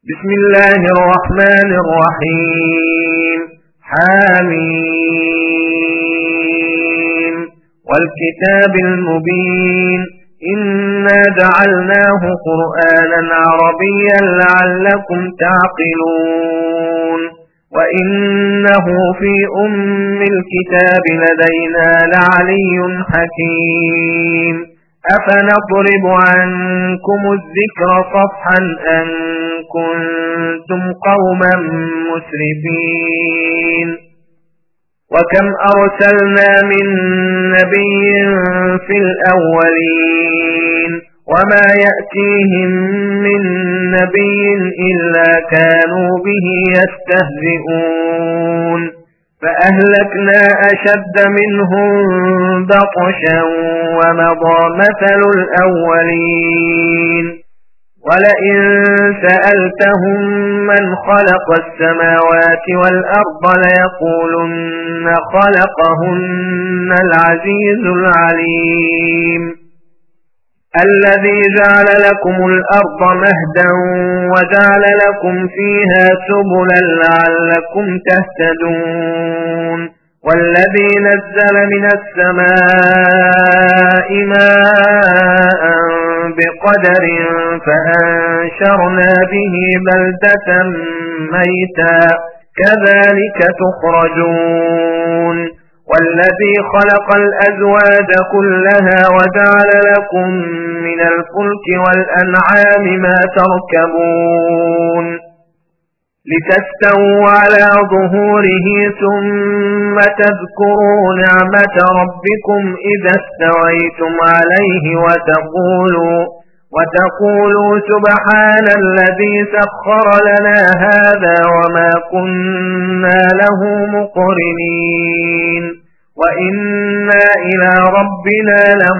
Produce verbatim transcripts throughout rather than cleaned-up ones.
بسم الله الرحمن الرحيم. حميم والكتاب المبين إنا جعلناه قرآنا عربيا لعلكم تعقلون وإنه في أم الكتاب لدينا لعلي حكيم. أفنضرب عنكم الذكر صفحا أن كنتم قوما مسرفين. وكم أرسلنا من نبي في الأولين وما يأتيهم من نبي إلا كانوا به يستهزئون فأهلكنا أشد منهم بطشا ومضى مثل الأولين. ولئن سألتهم من خلق السماوات والأرض ليقولن خلقهن العزيز العليم الذي جعل لكم الأرض مهدا وجعل لكم فيها سبلا لعلكم تهتدون والذي نزل من السماء ماء بقدر فأنشرنا به بلدة ميتا كذلك تخرجون والذي خلق الأزواج كلها وجعل لكم من الفلك والأنعام ما تركبون لتستووا على ظهوره ثم تذكروا نعمة ربكم إذا استويتم عليه وتقولوا, وتقولوا سبحان الذي سخر لنا هذا وما كنا له مقرنين وإنا إلى ربنا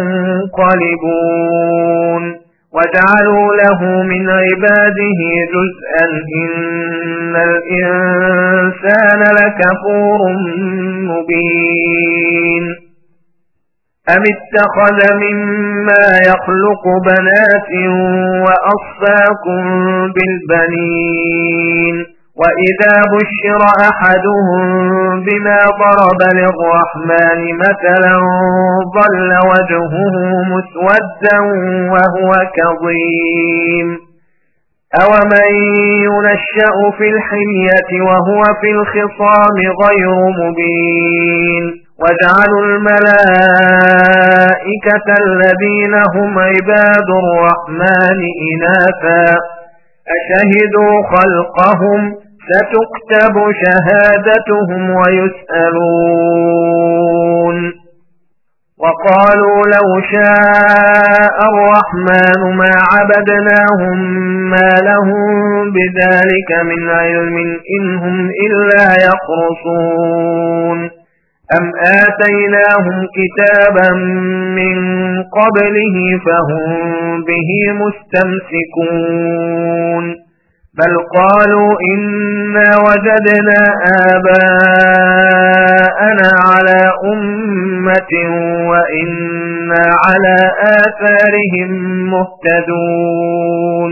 لمنقلبون. وجعلوا له من عباده جزءا إن الإنسان لكفور مبين. أم اتخذ مما يخلق بنات وأصفاكم بالبنين وإذا بشر أحدهم بما ضرب للرحمن مثلا ظل وجهه مسودا وهو كظيم. أومن ينشأ في الحلية وهو في الخصام غير مبين. وجعلوا الملائكة الذين هم عباد الرحمن إناثا أشهدوا خلقهم ستكتب شهادتهم ويسألون. وقالوا لو شاء الرحمن ما عبدناهم ما لهم بذلك من علم إنهم إلا يخرصون أم آتيناهم كتابا من قبله فهم به مستمسكون بل قالوا إنا وجدنا آباءنا على أمة وإنا على آثارهم مهتدون.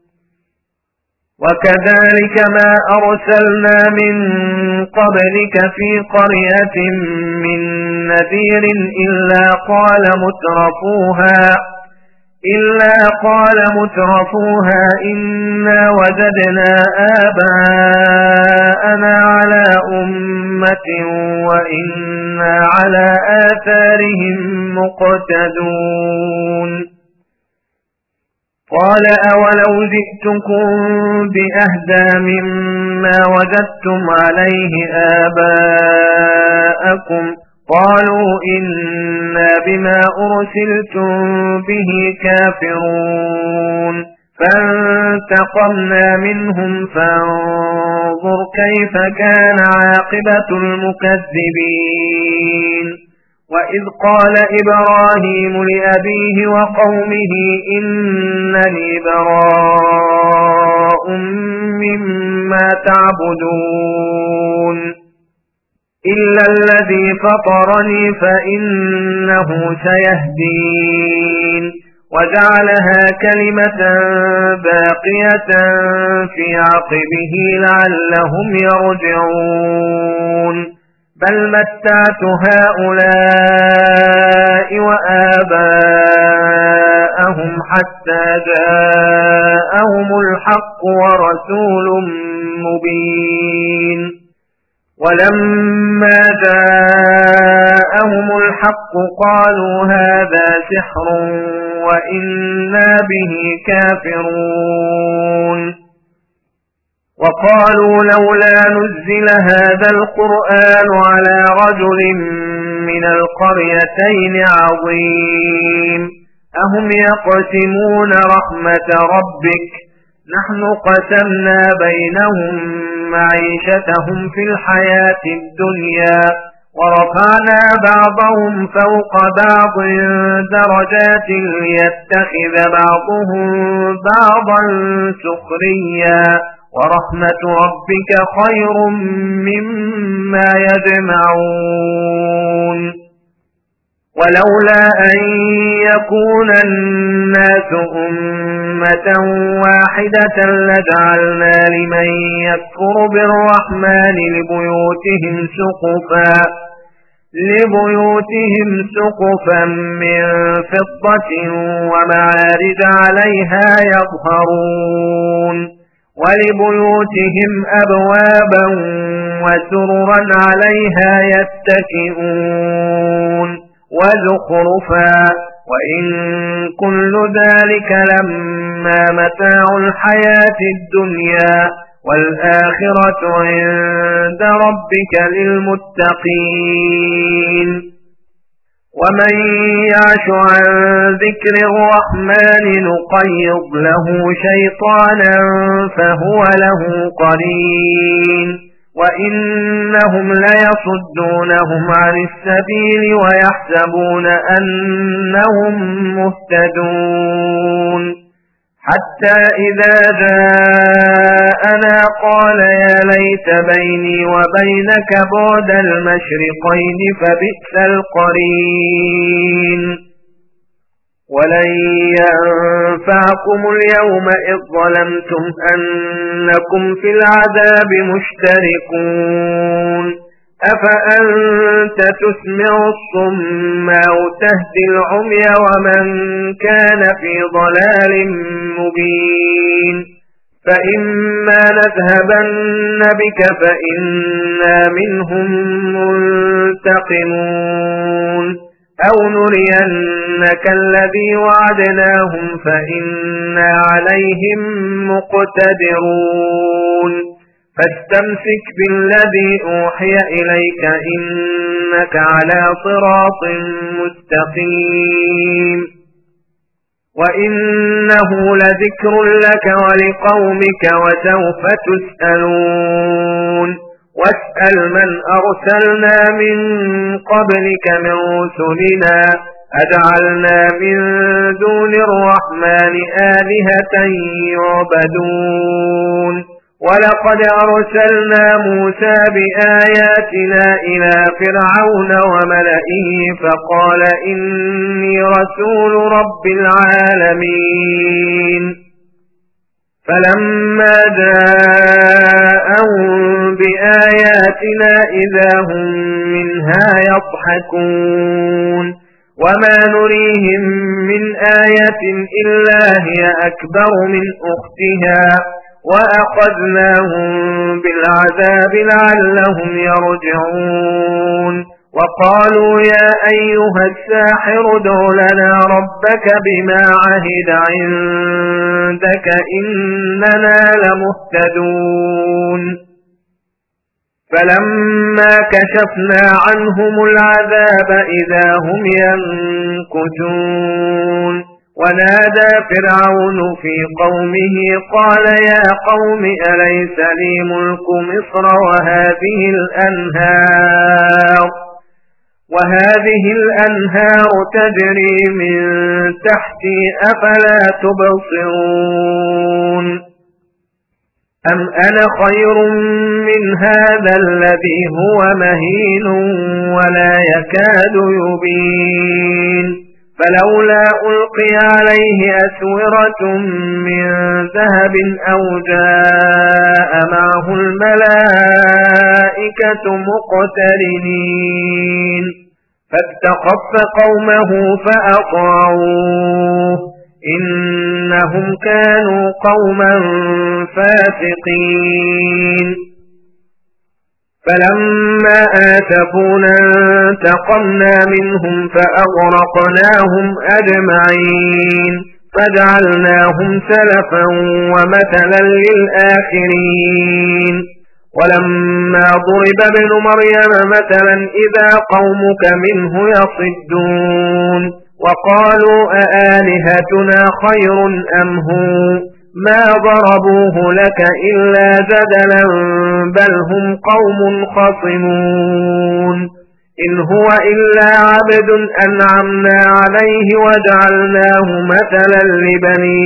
وكذلك ما أرسلنا من قبلك في قرية من نذير إلا قال مترفوها إلا قال مترفوها إنا وجدنا آباءنا على أمة وإنا على آثارهم مقتدون. قال أولو جئتكم بأهدى مما وجدتم عليه آباءكم قالوا إنا بما أرسلتم به كافرون فانتقمنا منهم فانظر كيف كان عاقبة المكذبين. وإذ قال إبراهيم لأبيه وقومه إنني براء مما تعبدون إلا الذي فطرني فإنه سيهدين. وجعلها كلمة باقية في عقبه لعلهم يرجعون بل متعت هؤلاء وآباءهم حتى جاءهم الحق ورسول مبين ولما جاءهم الحق قالوا هذا سحر وإنا به كافرون وقالوا لولا نزل هذا القرآن على رجل من القريتين عظيم أهم يقسمون رحمة ربك نحن قسمنا بينهم معيشتهم في الحياة الدنيا ورفعنا بعضهم فوق بعض درجات ليتخذ بعضهم بعضا سخريا ورحمة ربك خير مما يجمعون ولولا أن يكون الناس أمة واحدة لجعلنا لمن يكفر بالرحمن لبيوتهم سقفا لبيوتهم سقفا من فضة ومعارج عليها يظهرون ولبيوتهم أبوابا وسررا عليها يتكئون وزخرفا وإن كل ذلك لما متاع الحياة الدنيا والآخرة عند ربك للمتقين ومن يعش عن ذكر الرحمن نقيض له شيطانا فهو له قرين وإنهم ليصدونهم عن السبيل ويحسبون أنهم مهتدون حتى إذا جاءنا قال يا ليت بيني وبينك بعد المشرقين فبئس القرين ولن ينفعكم اليوم إذ ظلمتم أنكم في العذاب مشتركون أفأنت تسمع الصم أو تهدي العمي ومن كان في ضلال مبين فإما نذهبن بك فإنا منهم منتقمون أو نرينك الذي وعدناهم فإنا عليهم مقتدرون فاستمسك بالذي أوحي إليك إنك على صراط مستقيم وإنه لذكر لك ولقومك وسوف تسألون واسأل من أرسلنا من قبلك من رسلنا أجعلنا من دون الرحمن آلهة يعبدون ولقد أرسلنا موسى بآياتنا إلى فرعون وملئه فقال إني رسول رب العالمين فلما جاءهم بآياتنا إذا هم منها يضحكون وما نريهم من آية إلا هي أكبر من أختها وأخذناهم بالعذاب لعلهم يرجعون وقالوا يا أيها الساحر ادع لنا ربك بما عهد عندك إننا لمهتدون فلما كشفنا عنهم العذاب إذا هم ينكثون ونادى فرعون في قومه قال يا قوم أليس لي ملك مصر وهذه الأنهار وهذه الأنهار تجري من تحتي أفلا تبصرون أم أنا خير من هذا الذي هو مهين ولا يكاد يبين فلولا ألقي عليه أسورة من ذهب أو جاء معه الملائكة مقترنين فاستخف قومه فأطاعوه إنهم كانوا قوما فاسقين فلما آسفونا انتقمنا منهم فأغرقناهم أجمعين فجعلناهم سلفا ومثلا للآخرين ولما ضرب ابن مريم مثلا إذا قومك منه يصدون وقالوا أآلهتنا خير أم هو ما ضربوه لك إلا جدلا بل هم قوم خصمون إن هو إلا عبد أنعمنا عليه وجعلناه مثلا لبني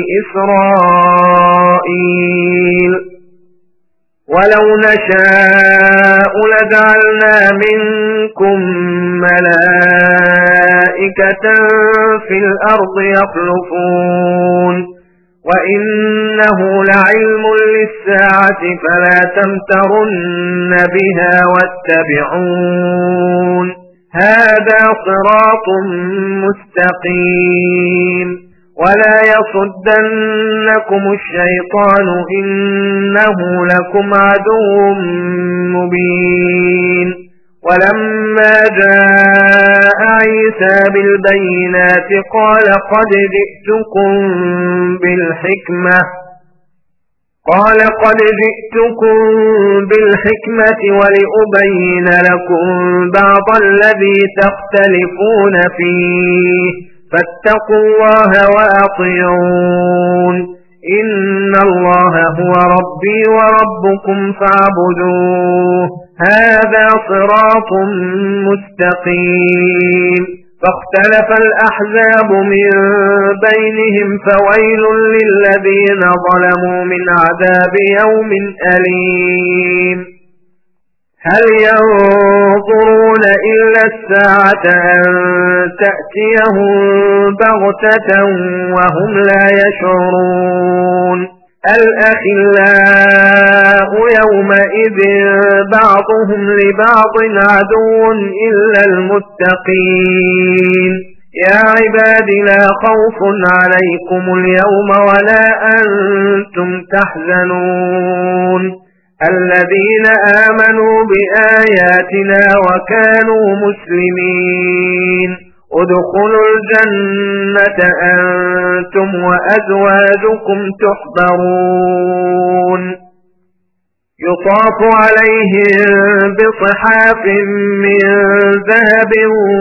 إسرائيل ولو نشاء لجعلنا منكم ملائكة في الأرض يخلفون وإنه لعلم للساعة فلا تمترن بها واتبعون هذا صراط مستقيم ولا يصدنكم الشيطان إنه لكم عدو مبين ولما جاء عيسى بالبينات قال قد جئتكم بالحكمة قال قد جئتكم بالحكمة ولأبين لكم بعض الذي تختلفون فيه فاتقوا الله وأطيعون إن الله هو ربي وربكم فاعبدوه هذا صراط مستقيم فاختلف الأحزاب من بينهم فويل للذين ظلموا من عذاب يوم أليم هل ينظرون إلا الساعة أن تأتيهم بغتة وهم لا يشعرون الأخلاء يومئذ بعضهم لبعض عدو إلا المتقين يا عباد لا خوف عليكم اليوم ولا أنتم تحزنون الذين آمنوا بآياتنا وكانوا مسلمين ادخلوا الجنة أنتم وأزواجكم تحبرون يطاف عليهم بصحاف من ذهب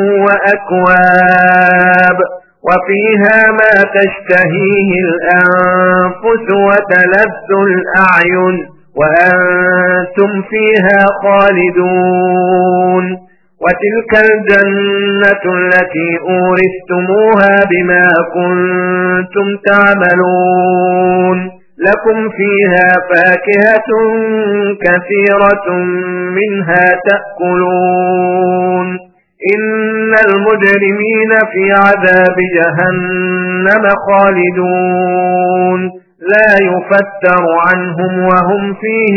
وأكواب وفيها ما تشتهيه الأنفس وتلذ الأعين وأنتم فيها خالدون وتلك الجنة التي أورثتموها بما كنتم تعملون لكم فيها فاكهة كثيرة منها تأكلون إن المجرمين في عذاب جهنم خالدون لا يفتر عنهم وهم فيه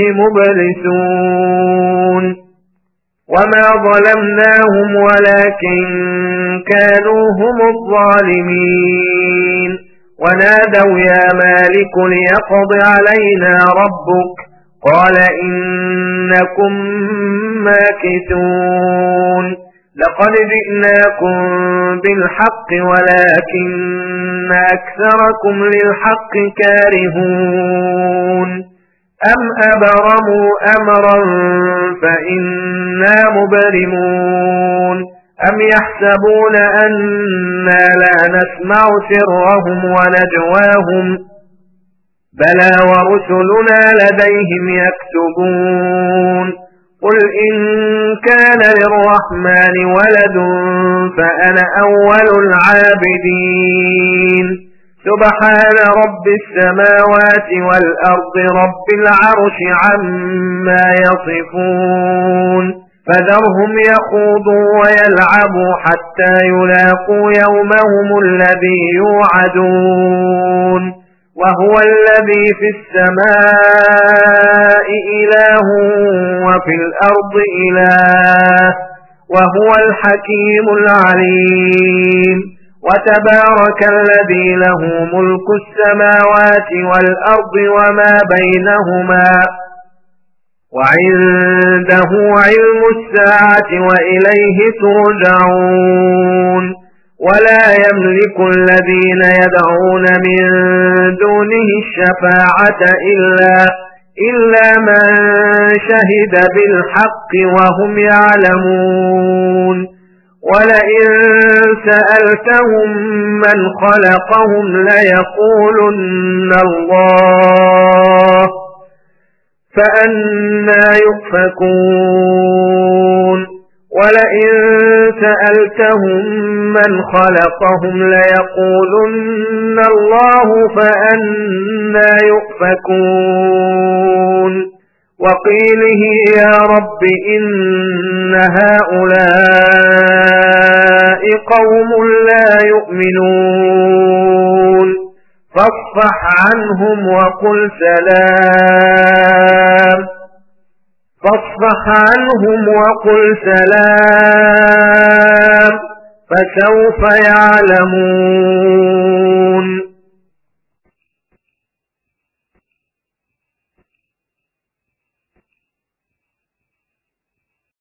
مبلسون وما ظلمناهم ولكن كانوا هم الظالمين ونادوا يا مالك ليقض علينا ربك قال إنكم ماكثون لقد جئناكم بالحق ولكن أكثركم للحق كارهون أم أبرموا أمرا فإنا مبرمون أم يحسبون أننا لا نسمع سرهم ونجواهم بلى ورسلنا لديهم يكتبون قل إن كان للرحمن ولد فأنا أول العابدين سبحان رب السماوات والأرض رب العرش عما يصفون فذرهم يخوضوا ويلعبوا حتى يلاقوا يومهم الذي يوعدون وهو الذي في السماء إله وفي الأرض إله وهو الحكيم العليم وتبارك الذي له ملك السماوات والأرض وما بينهما وعنده علم الساعة وإليه ترجعون ولا يملك الذين يدعون من دونه الشفاعة إلا, إلا من شهد بالحق وهم يعلمون ولئن سألتهم من خلقهم ليقولن الله فأنى يؤفكون ولئن سألتهم من خلقهم ليقولن الله فأنى يؤفكون وقيله يا رب إن هؤلاء قوم لا يؤمنون فاصفح عنهم وقل سلام فاصفح عنهم وقل سلام فسوف يعلمون